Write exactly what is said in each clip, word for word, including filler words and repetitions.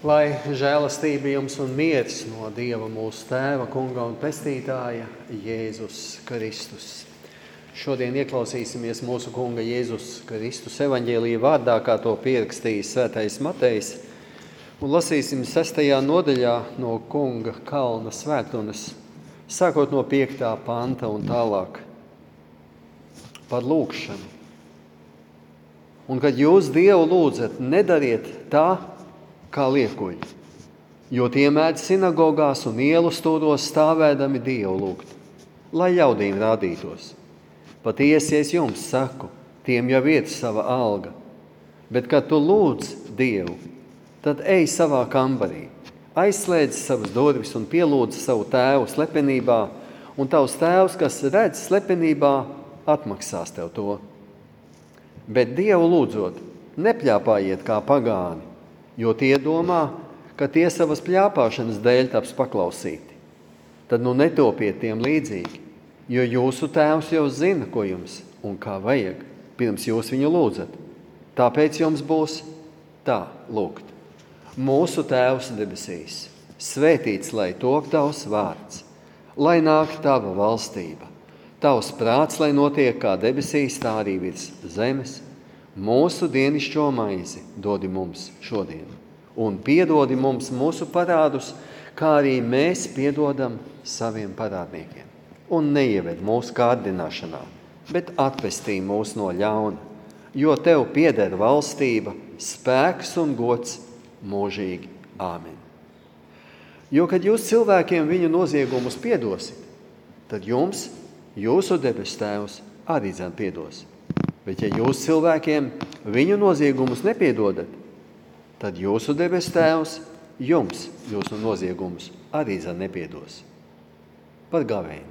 Lai žēlastība jums un miers no Dieva mūsu Tēva, Kunga un Pestītāja Jēzus Kristus. Šodien ieklausīsimies mūsu Kunga Jēzus Kristus evaņģēlija vārdā, kā to pierakstījis svētais Matejs, un lasīsim sestajā nodaļā no Kunga kalna svētrunas, sākot no piektā panta un tālāk par lūgšanu. Un kad jūs Dievu lūdzat, nedariet tā, kā liekuļi, jo tie mēdz sinagogās un ielu stūros stāvēdami Dievu lūgt, lai ļaudīm rādītos. Patiesi es jums saku, tiem jau ir sava alga, bet kad tu lūdz Dievu, tad ej savā kambarī, aizslēdz savas durvis un pielūdz savu tēvu slepenībā, un tavs tēvs, kas redz slepenībā, atmaksās tev to. Bet Dievu lūdzot, nepļāpājiet kā pagāni, jo tie domā, ka tie savas pļāpāšanas dēļ taps paklausīti. Tad nu netopiet tiem līdzīgi, jo jūsu tēvs jau zina, ko jums un kā vajag, pirms jūs viņu lūdzat. Tāpēc jums būs tā lūgt. Mūsu Tēvs debesīs, svētīts lai top tavs vārds, lai nāk tava valstība, tavs prāts, lai notiek kā debesīs, tā arī virs zemes. Mūsu dienišķo maizi dodi mums šodien, un piedodi mums mūsu parādus, kā arī mēs piedodam saviem parādniekiem. Un neieved mūsu kārdināšanā, bet atpestī mūs no ļauna, jo tev pieder valstība, spēks un gods mūžīgi. Āmen. Jo, kad jūs cilvēkiem viņu noziegumus piedosit, tad jums, jūsu debes Tēvs, arī dzen piedos. Bet ja jūs cilvēkiem viņu noziegumus nepiedodat, tad jūsu debes Tēvs jums jūsu noziegumus arī dzen nepiedos. Par gavēni.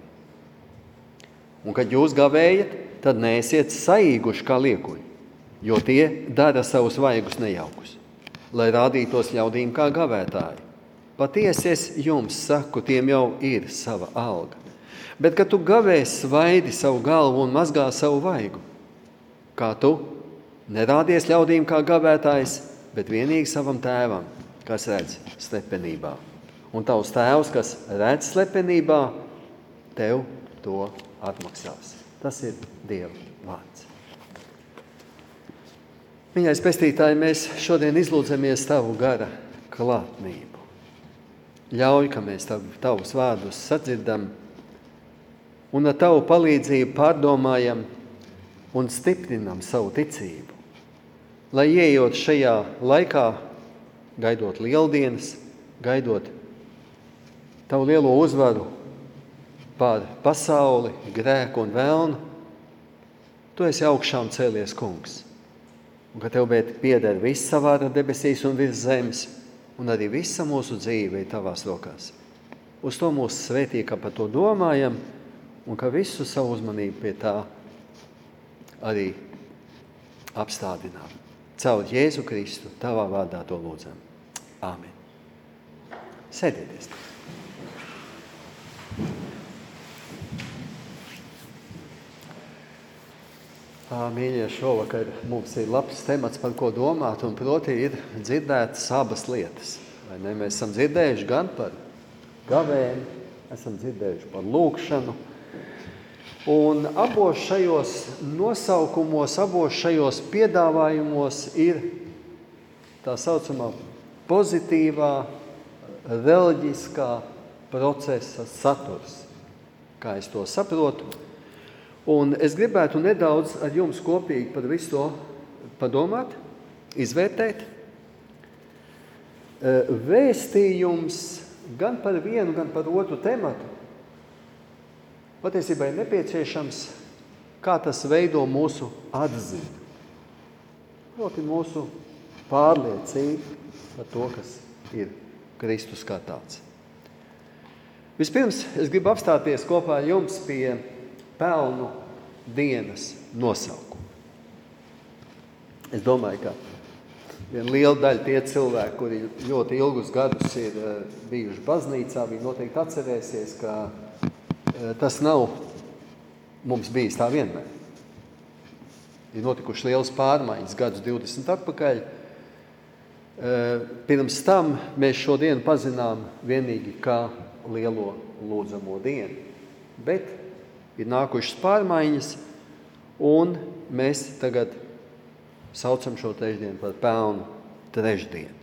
Un kad jūs gavējat, tad neesiet saīguši kā liekuļi, jo tie dara savus vaigus nejaukus, lai rādītos ļaudīm kā gavētāji. Patiesi es jums saku, tiem jau ir sava alga. Bet, kad tu gavēs, svaidi savu galvu un mazgā savu vaigu, kā tu nerādies ļaudīm kā gavētājs, bet vienīgi savam tēvam, kas redz slepenībā. Un tavs tēvs, kas redz slepenībā, tev to atmaksās. Tas ir Dieva vārds. Mīļais Pestītāji, mēs šodien izlūdzamies tavu gara klātnību. Ļauj, ka mēs tav, tavus vārdus sadzirdam un ar tavu palīdzību pārdomājam un stiprinam savu ticību, lai ieejot šajā laikā, gaidot lieldienas, gaidot tavu lielo uzvaru pār pasauli, grēku un velnu, tu esi augšām cēlies kungs, un ka tev pieder visa vara debesīs un virs zemes, un arī visa mūsu dzīve ir tavās rokās. Uz to mūs svētī, ka par to domājam, un ka visu savu uzmanību pie tā arī apstādinām. Caur Jēzu Kristu, tavā vārdā to lūdzam. Āmen. Sēdieties. Mīļie, šovakar mums ir labs temats, par ko domāt, un proti ir dzirdētas abas lietas. Vai ne? Mēs esam dzirdējuši gan par gavēni, esam dzirdējuši par lūgšanu, un abos šajos nosaukumos, abos šajos piedāvājumos ir tā saucamā pozitīvā, reliģiskā procesa saturs, kā es to saprotu. Un es gribētu nedaudz ar jums kopīgi par visu to padomāt, izvērtēt. Vēstījums gan par vienu, gan par otru tematu patiesībā ir nepieciešams, kā tas veido mūsu atziņu. Proti mūsu pārliecību par to, kas ir Kristus kā tāds. Vispirms es gribu apstāties kopā ar jums pie pelnu dienas nosaukuma. Es domāju, ka viena liela daļa tie cilvēki, kuri ļoti ilgus gadus ir bijuši baznīcā, viņi noteikti atcerēsies, ka tas nav mums bijis tā vienmēr. Ir notikuši liels pārmaiņas gadus divdesmit atpakaļ, Pirms tam mēs šodien pazinām vienīgi kā lielo lūdzamo dienu. Bet ir nākušas pārmaiņas, un mēs tagad saucam šo trešdienu par pelnu trešdienu.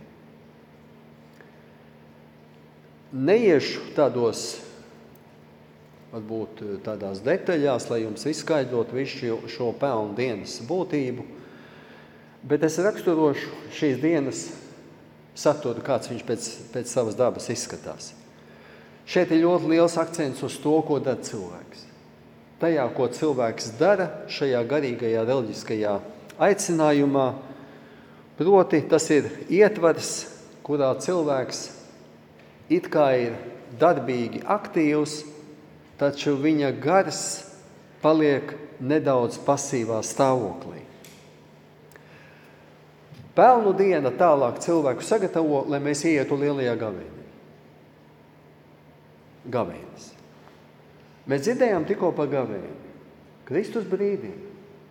Neiešu tādos, varbūt tādās detaļās, lai jums izskaidrotu visu šo pelnu dienas būtību, bet es raksturošu šīs dienas saturu, kāds viņš pēc, pēc savas dabas izskatās. Šeit ir ļoti liels akcents uz to, ko dara cilvēks. Tajā, ko cilvēks dara šajā garīgajā, reliģiskajā aicinājumā, proti tas ir ietvars, kurā cilvēks it kā ir darbīgi aktīvs, taču viņa gars paliek nedaudz pasīvā stāvoklī. Pelnu diena tālāk cilvēku sagatavo, lai mēs ietu lielajā gavēnī. Gavēnis. Mēs dzirdējām tikko par gavēni. Kristus brīdina,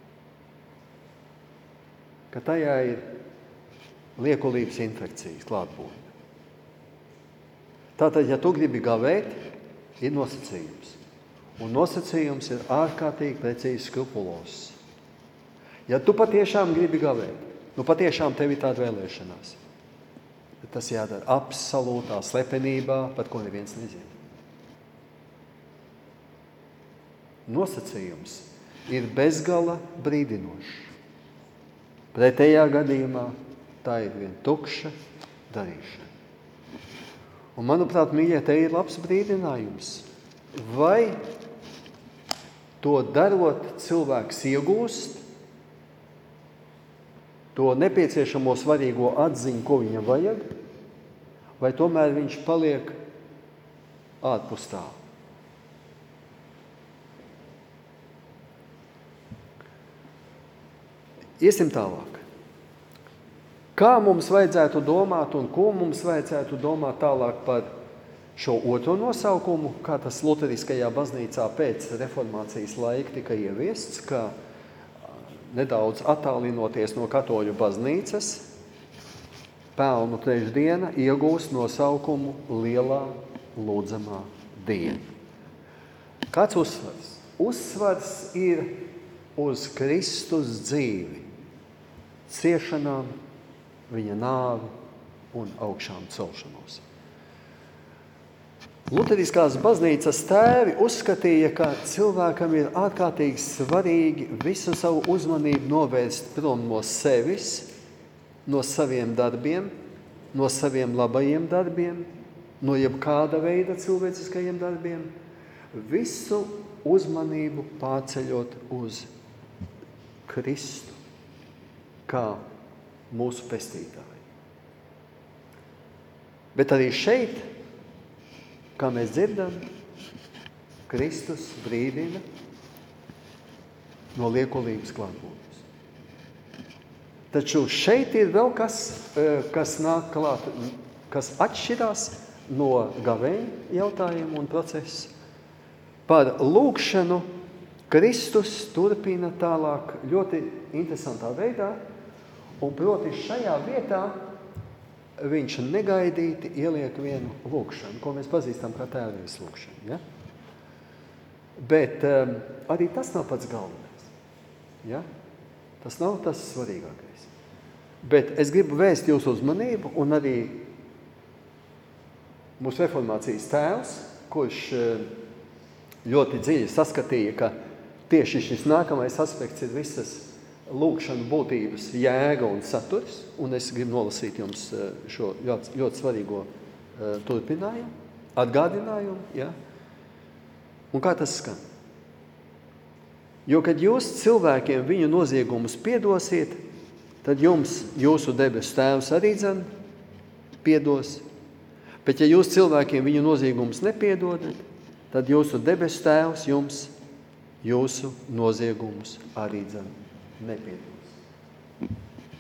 ka tajā ir liekulības infekcijas klātbūtne. Tātad, ja tu gribi gavēt, ir nosacījums. Un nosacījums ir ārkārtīgi precīzi skrupulos. Ja tu patiešām gribi gavēt, nu patiešām tev ir tāda vēlēšanās. Tas jādara absolūtā slepenībā, par ko neviens nezina. Nosacījums ir bezgala brīdinošs. Pretējā gadījumā tā ir vien tukša darīšana. Un, manuprāt, mīļie, te ir labs brīdinājums. Vai to darot cilvēks iegūst to nepieciešamo svarīgo atziņu, ko viņam vajag, vai tomēr viņš paliek ārpus tā? Iesim tālāk. Kā mums vajadzētu domāt un ko mums vajadzētu domāt tālāk par šo otro nosaukumu, kā tas luteriskajā baznīcā pēc reformācijas laika tika ieviests, ka nedaudz attālinoties no katoļu baznīcas, pelnu trešdiena iegūst nosaukumu Lielā lūdzamā diena. Kāds uzsvars? Uzsvars ir uz Kristus dzīvi, ciešanām, viņa nāvi un augšām celšanos. Luteriskās baznīcas tēvi uzskatīja, ka cilvēkam ir ārkārtīgi svarīgi visu savu uzmanību novērst prom no sevis, no saviem darbiem, no saviem labajiem darbiem, no jebkāda veida cilvēciskajiem darbiem, visu uzmanību pārceļot uz Kristu kā mūsu pestītāju. Bet arī šeit, kā mēs dzirdam, Kristus brīdina no liekulības klātbūtnes. Taču šeit ir vēl kas, kas nāk klāt, kas atšķirās no gavēņa jautājumu un procesu. Par lūgšanu Kristus turpina tālāk ļoti interesantā veidā, un proti šajā vietā viņš negaidīti ieliek vienu lūgšanu, ko mēs pazīstam kā tēvības lūgšanu. Ja? Bet um, arī tas nav pats galvenais. Ja? Tas nav tas svarīgākais. Bet es gribu vēst jūsu uzmanību, un arī mūsu reformācijas tēvs, kurš ļoti dziļi saskatīja, ka tieši šis nākamais aspekts ir visas lūgšanu būtības jēga un saturs, un es gribu nolasīt jums šo ļoti, ļoti svarīgo uh, turpinājumu, atgādinājumu, ja? Un kā tas skan? Jo, kad jūs cilvēkiem viņu noziegumus piedosiet, tad jums jūsu debesu tēvs arī dzen piedos, bet ja jūs cilvēkiem viņu noziegumus nepiedodat, tad jūsu debesu tēvs jums jūsu noziegumus arī dzen nepiedos.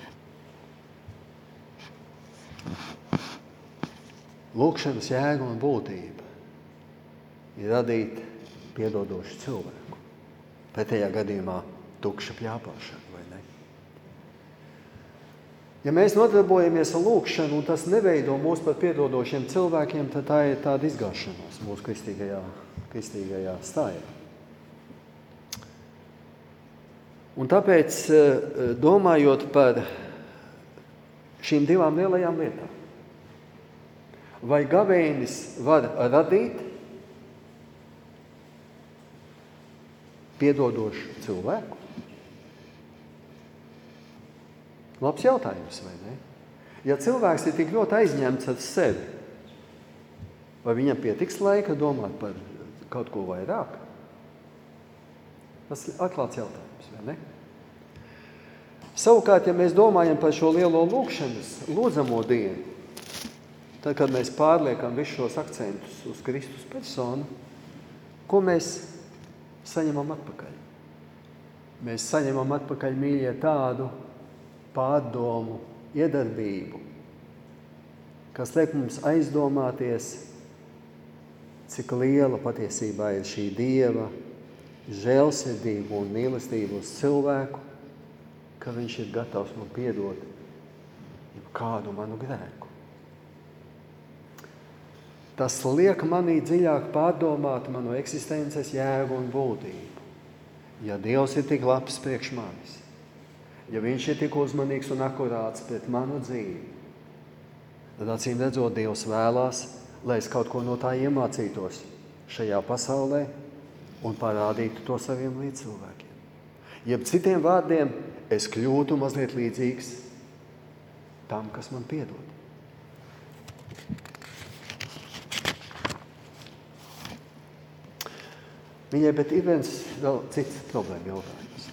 Lūgšanas jēga un būtība ir radīt piedodošu cilvēku. Pretējā gadījumā tukša pļāpāšana, vai ne? Ja mēs nodarbojamies ar lūkšanu, un tas neveido mūs par piedodošiem cilvēkiem, tad tā ir tāda izgāšanās mūsu kristīgajā, kristīgajā stājā. Un tāpēc, domājot par šīm divām lielajām lietām, vai gavēnis var radīt piedodošu cilvēku? Labs jautājums, vai ne? Ja cilvēks ir tik ļoti aizņemts ar sevi, vai viņam pietiks laika domāt par kaut ko vairāk? Tas ir atklāts jautājums, vai ne? Savukārt, ja mēs domājam par šo lielo lūkšanas, lūdzamo dienu, tad, kad mēs pārliekam visus šos akcentus uz Kristus personu, ko mēs saņemam atpakaļ? Mēs saņemam atpakaļ, mīļie, tādu pārdomu, iedarbību, kas liek mums aizdomāties, cik liela patiesībā ir šī Dieva žēlsirdība un mīlestība uz cilvēku, ka viņš ir gatavs man piedot kādu manu grēku. Tas liek manī dziļāk pārdomāt manu eksistences jēgu un būtību. Ja Dievs ir tik labs priekš manis, ja viņš ir tik uzmanīgs un akurāts pret manu dzīvi, tad acīm redzot, Dievs vēlās, lai es kaut ko no tā iemācītos šajā pasaulē un parādītu to saviem līdzcilvēkiem. Jeb citiem vārdiem, es kļūtu mazliet līdzīgs tam, kas man piedod. Viņai, bet ir viens vēl cits problēma jautājums.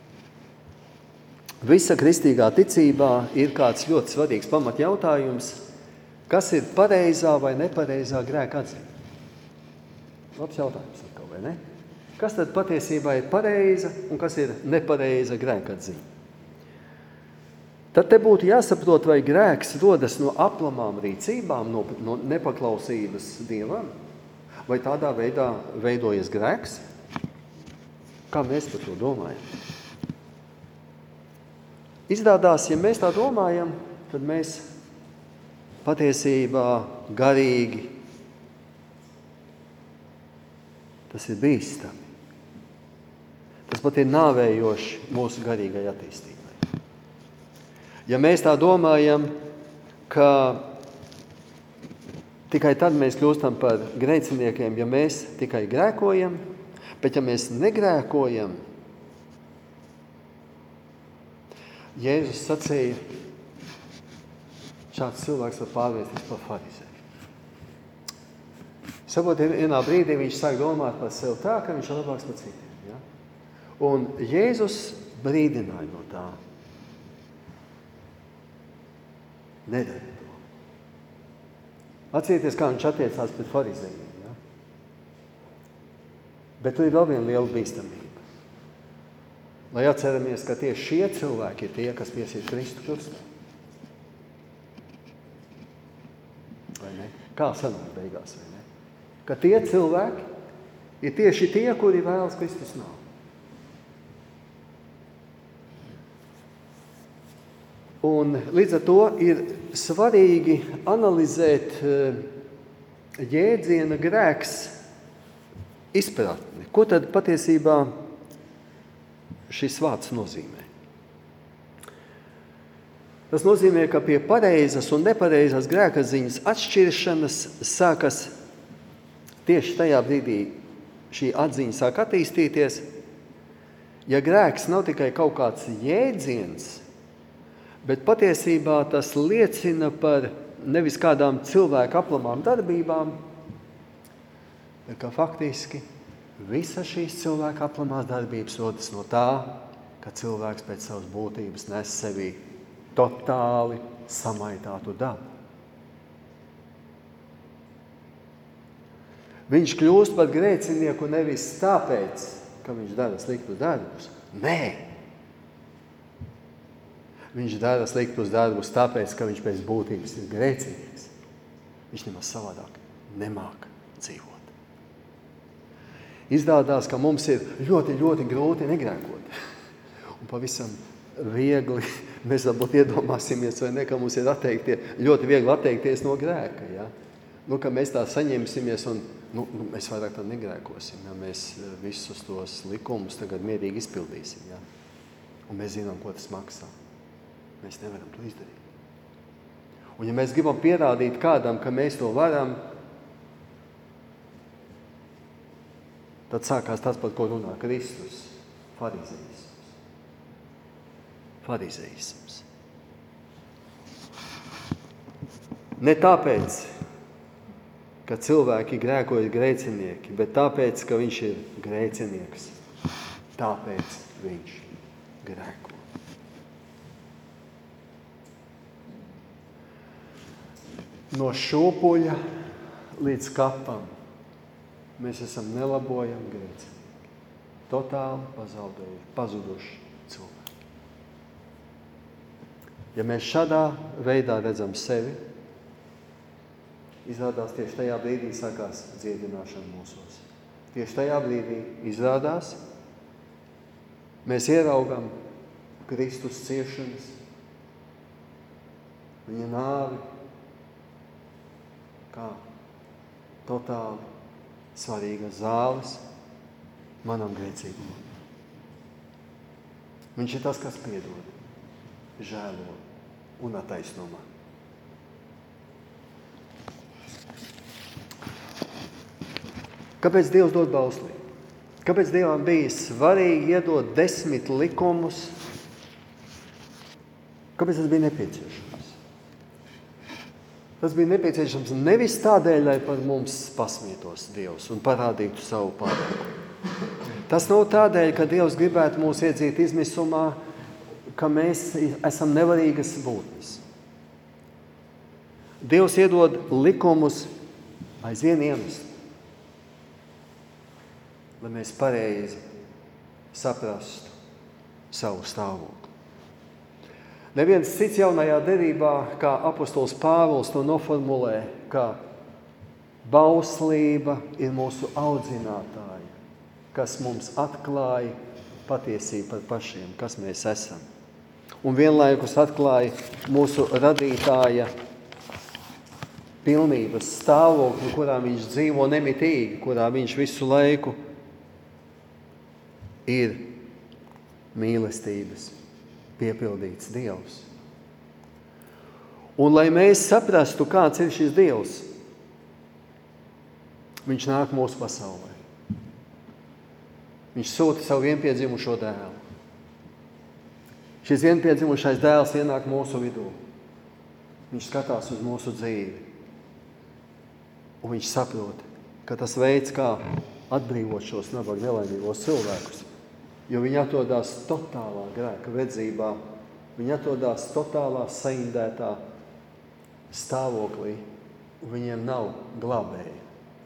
Visa kristīgā ticībā ir kāds ļoti svarīgs pamatjautājums, kas ir pareizā vai nepareizā grēka atzīme. Labs jautājums atkal, vai ne? Kas tad patiesībā ir pareiza un kas ir nepareiza grēka atzīme? Tad te būtu jāsaprot, vai grēks rodas no aplamām rīcībām, no, no nepaklausības Dievam, vai tādā veidā veidojas grēks? Kā mēs par to domājam? Izrādās, ja mēs tā domājam, tad mēs patiesībā garīgi, tas ir bīstami. Tas pat ir nāvējoši mūsu garīgai attīstībai. Ja mēs tā domājam, ka tikai tad mēs kļūstam par grēciniekiem, ja mēs tikai grēkojam, bet ja mēs negrēkojam, Jēzus sacīja, šāds cilvēks var pārvērsties par farizēju. Saprot, vienā brīdī viņš sāk domāt par sevi tā, ka viņš ir labāks par citiem. Ja? Un Jēzus brīdināja no tā. Nedara to. Atcerieties, kā viņš attiecās pret farizējiem. Ja? Bet tur ir vēl viena liela bīstamība. Lai atceramies, ka tieši šie cilvēki ir tie, kas piesīt Kristu krustā. Vai ne? Kā sanāk beigās, vai ne? Ka tie cilvēki ir tieši tie, kuri vēlas Kristus nav. Un līdz ar to ir svarīgi analizēt jēdziena grēks izpratni. Ko tad patiesībā šis vārds nozīmē? Tas nozīmē, ka pie pareizas un nepareizas grēkaziņas atšķiršanas sākas tieši tajā brīdī šī atziņa sāk attīstīties, ja grēks nav tikai kaut kāds jēdziens, bet patiesībā tas liecina par nevis kādām cilvēku aplamām darbībām, bet ka faktiski visa šīs cilvēka aplamās darbības rodas no tā, ka cilvēks pēc savas būtības nes sevī totāli samaitātu dabu. Viņš kļūst par grēcinieku nevis tāpēc, ka viņš dara sliktus darbus. Nē! Viņš dara sliktus darbus tāpēc, ka viņš pēc būtības ir grēcinieks. Viņš nemaz savādāk nemāk dzīvot. Izrādās, ka mums ir ļoti, ļoti grūti negrēkot. Un pavisam viegli, mēs varbūt iedomāsimies, vai ne, ka mums ir atteiktie, ļoti viegli atteikties no grēka, ja? Nu, ka mēs tā saņemsimies un nu, nu, mēs vairāk tā negrēkosim, ja? Mēs visus tos likumus tagad mierīgi izpildīsim, ja? Un mēs zinām, ko tas maksā. Mēs nevaram to izdarīt. Un ja mēs gribam pierādīt kādam, ka mēs to varam, tad sākās tas, par ko runā Kristus, farizejisms. Farizejisms. Ne tāpēc, ka cilvēki grēkoja grēcinieki, bet tāpēc, ka viņš ir grēcinieks. Tāpēc viņš grēko. No šūpuļa līdz kapam mēs esam nelabojami grēcinieki. Totāli pazaudējuši, pazuduši cilvēki. Ja mēs šādā veidā redzam sevi, izrādās tieši tajā brīdī sākās dziedināšana mūsos. Tieši tajā brīdī izrādās, mēs ieraugam Kristus ciešanas, viņa nāvi, kā totāli svarīgas zāles manam grēcīgumam. Viņš ir tas, kas piedod, žēlo un attaisno mani. Kāpēc Dievs dod bauslību? Kāpēc Dievam bija svarīgi iedot desmit likumus? Kāpēc tas bija nepieciešams? Tas bija nepieciešams nevis tādēļ, lai par mums pasmietos Dievs un parādītu savu pārākumu. Tas nav tādēļ, ka Dievs gribētu mūs iedzīt izmisumā, ka mēs esam nevarīgas būtnes. Dievs iedod likumus aizvien iemeslu, lai mēs pareizi saprastu savu stāvokli. Neviens cits jaunajā derībā, kā apostols Pāvils to noformulē, kā bauslība ir mūsu audzinātāja, kas mums atklāja patiesību par pašiem, kas mēs esam. Un vienlaikus atklāja mūsu radītāja pilnības stāvokli, kurā viņš dzīvo nemitīgi, kurā viņš visu laiku ir mīlestības piepildīts Dievs. Un lai mēs saprastu, kāds ir šis Dievs, viņš nāk mūsu pasaulē. Viņš sūta savu vienpiedzimušo dēlu. Šis vienpiedzimušais dēls ienāk mūsu vidū. Viņš skatās uz mūsu dzīvi. Un viņš saprot, ka tas veids, kā atbrīvot šos nabaga nelaimīgos cilvēkus, jo viņi atrodās totālā grēka vedzībā, viņi atrodās totālā saindētā stāvoklī, un viņiem nav glābēja.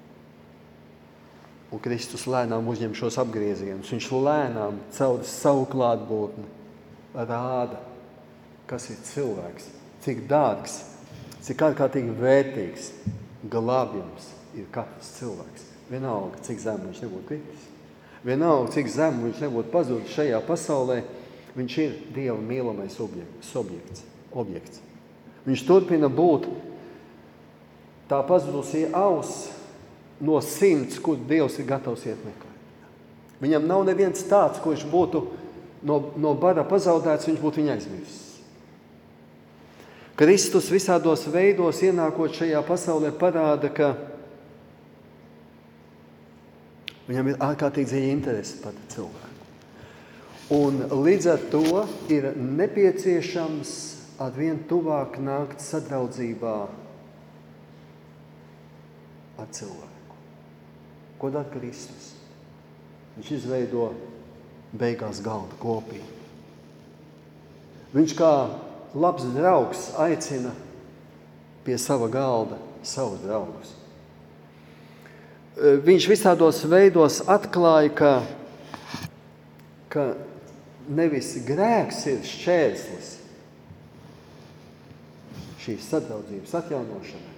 Un Kristus lēnām uzņem šos apgriezienus. Viņš lēnām caur savu klātbūtni rāda, kas ir cilvēks, cik dārgs, cik ārkārtīgi vērtīgs, glābjams ir katrs cilvēks. Vienalga, cik zemu viņš nebūtu kritis. Vienalga, cik zemu viņš nebūtu pazudis šajā pasaulē, viņš ir Dieva mīlamais objekts, objekts, objekts. Viņš turpina būt tā pazudusī auss no simts, kur Dievs ir gatavs iet meklēt. Viņam nav neviens tāds, kurš būtu no, no bara pazaudēts, viņš būtu viņu aizmirsis. Kristus visādos veidos ienākot šajā pasaulē parāda, ka viņam ir ārkārtīgi dziļa interese par cilvēku. Un līdz ar to ir nepieciešams arvien tuvāk nākt sadraudzībā ar cilvēku. Ko dara Kristus? Viņš izveido beigās galda kopiju. Viņš kā labs draugs aicina pie sava galda savus draugus. Viņš visādos veidos atklāja, ka, ka nevis grēks ir šķērslis šīs sadraudzības atjaunošanai.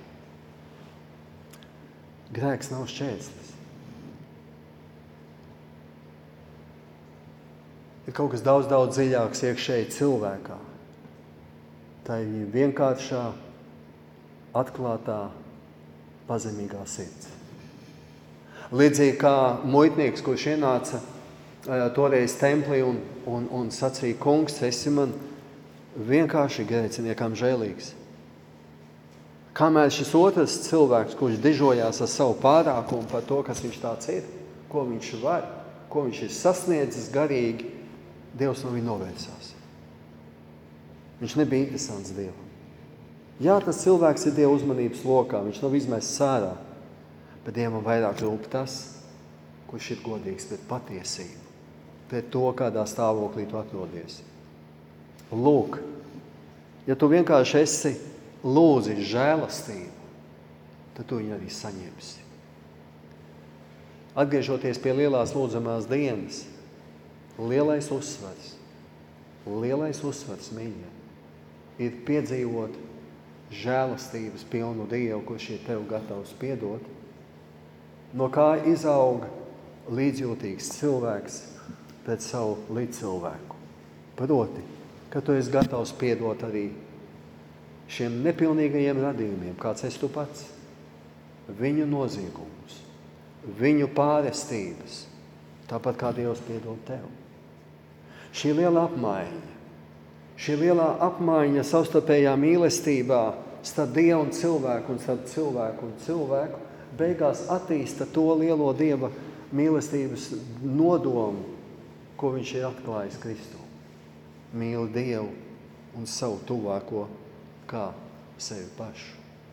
Grēks nav šķērslis. ir kaut kas daudz, daudz dziļāks iekšēji cilvēkā. Tā ir viņa vienkāršā, atklātā, pazemīgā sirds. Līdzīgi kā muitnieks, kurš ienāca uh, toreiz templī un, un, un sacīja, kungs, esi man vienkārši grēciniekam žēlīgs. Kamēr šis otrs cilvēks, kurš dižojās ar savu pārākumu par to, kas viņš tāds ir, ko viņš var, ko viņš ir sasniedzis garīgi, Dievs no viņa novērsās. Viņš nebija interesants Dievam. Jā, tas cilvēks ir Dieva uzmanības lokā, viņš nav izmests ārā, bet Dievam vairāk rūp tas, kurš ir godīgs pret patiesību, pret to, kādā stāvoklī tu atrodies. Lūk, ja tu vienkārši esi lūdzis žēlastību, tad tu viņu arī saņemsi. Atgriežoties pie lielās lūdzamās dienas, lielais uzsvars, lielais uzsvars, mīļie, ir piedzīvot žēlastības pilnu Dievu, kurš ir tev gatavs piedot, no kā izaug līdzjūtīgs cilvēks pret savu līdzcilvēku. Proti, ka tu esi gatavs piedot arī šiem nepilnīgajiem radījumiem, kāds esi tu pats, viņu noziegumus, viņu pārestības, tāpat kā Dievs piedod tev. Šī liela apmaiņa, šī lielā apmaiņa savstarpējā mīlestībā starp Dievu un cilvēku un starp cilvēku un cilvēku beigās attīsta to lielo Dieva mīlestības nodomu, ko viņš ir atklājis Kristū. Mīli Dievu un savu tuvāko kā sevi pašu.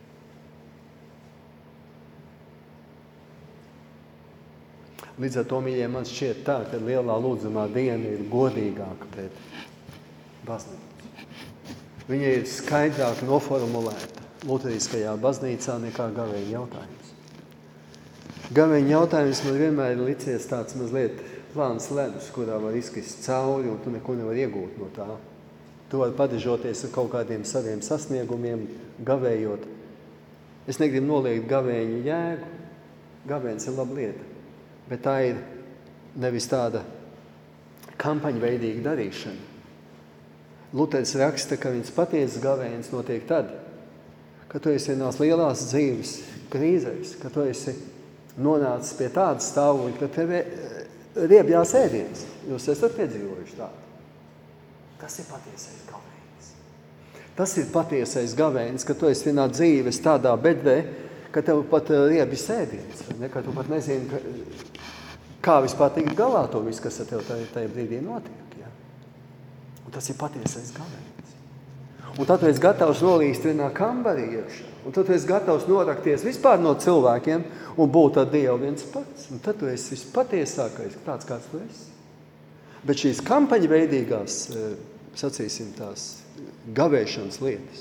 Līdz ar to, mīļie, man šķiet tā, ka lielā lūdzamā diena ir godīgāka pret baznīcu. Viņa ir skaidrāk noformulēta luteriskajā baznīcā nekā gavēņa jautājums. Gavēņa jautājums man vienmēr ir licies tāds mazliet plāns ledus, kurā var izkrist cauri un tu neko nevar iegūt no tā. Tu vari padižoties ar kaut kādiem saviem sasniegumiem, gavējot. Es negribu noliegt gavēņu jēgu. Gavēns ir laba lieta. Bet tā ir nevis tāda kampaņveidīga darīšana. Luters raksta, ka viņas patiesas gavēns notiek tad, kad tu esi vienās lielās dzīves krīzēs, kad tu esi nonācis pie tādas stāvokļa, ka tev riebjās ēdiens. Jūs esat piedzīvojuši tādu. Tas ir patiesais gavēns. Tas ir patiesais gavēns, ka tu esi vienā dzīves tādā bedrē, ka tev pat riebi sēdiens, ne? Ka tu pat nezini, ka, kā vispār tikt galā to visu, kas ar tev tajā, tajā brīdī notiek. Ja? Un tas ir patiesais gavēns. Un tad tu esi gatavs nolīst vienā kambarī iekšā. Un tad tu esi gatavs norakties vispār no cilvēkiem un būt ar Dievu viens pats. Un tad tu esi vispatiesākais, tāds kāds tu esi. Bet šīs kampaņveidīgās, sacīsim tās, gavēšanas lietas,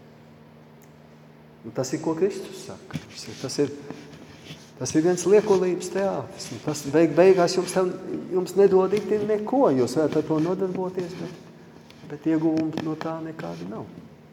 un tas ir, ko Kristus saka. Tas ir, tas ir viens liekulības teātris. Tas beig, beigās jums, tam, jums nedod ikti neko. Jūs varat ar to nodarboties, bet, bet ieguvumi no tā nekādi nav.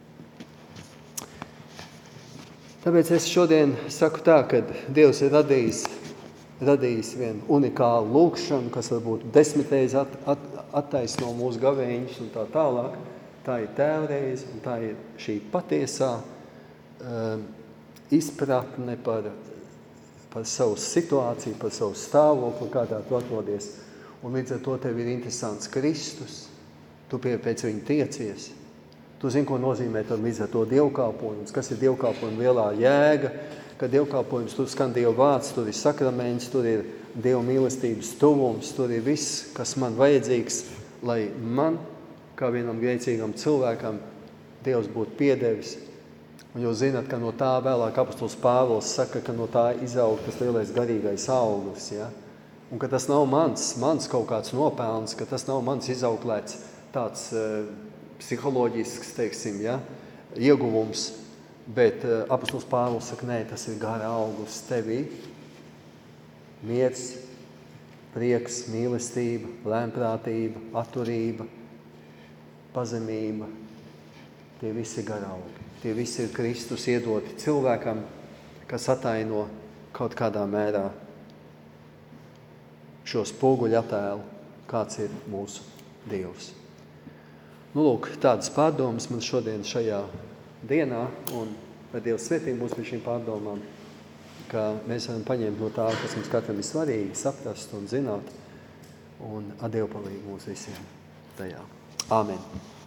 Tāpēc es šodien saku tā, ka Dievs ir radījis, radījis vienu unikālu lūkšanu, kas varbūt desmitreiz at, at, attaisno mūsu gavēņus un tā tālāk. Tā ir tēvreiz un tā ir šī patiesā Uh, izpratne par, par savu situāciju, par savu stāvokli, kādā tu atrodies. Un līdz ar to tev ir interesants Kristus. Tu pie, pēc viņa tiecies. Tu zini, ko nozīmē tad līdz ar to dievkalpojums. Kas ir dievkalpojuma lielā jēga? Ka dievkalpojums, tur skan Dieva vārds, tur ir sakraments, tur ir Dieva mīlestības tuvums, tur ir viss, kas man vajadzīgs, lai man, kā vienam grēcīgam cilvēkam, Dievs būtu piedevis. Un jūs zināt, ka no tā vēlāk apostols Pāvils saka, ka no tā izaug tas lielais garīgais augurs, ja? Un ka tas nav mans, mans kaut kāds nopelns, ka tas nav mans izauklēts tāds uh, psiholoģisks, teiksim, ja? Ieguvums, bet uh, apostols Pāvils saka, nē, tas ir gara augurs tevī. Miers, prieks, mīlestība, lēnprātība, atturība, pazemība, tie visi gara augi. Tie visi ir Kristus iedoti cilvēkam, kas ataino kaut kādā mērā šo spoguļu attēlu, kāds ir mūsu Dievs. Nu, lūk, tādas pārdomas man šodien šajā dienā, un lai Dievs svētī mūs pie šīm pārdomām, ka mēs varam paņemt no tā, kas mums katram ir svarīgi, saprast un zināt, un ar Dievu palīgu mūs visiem tajā. Āmen.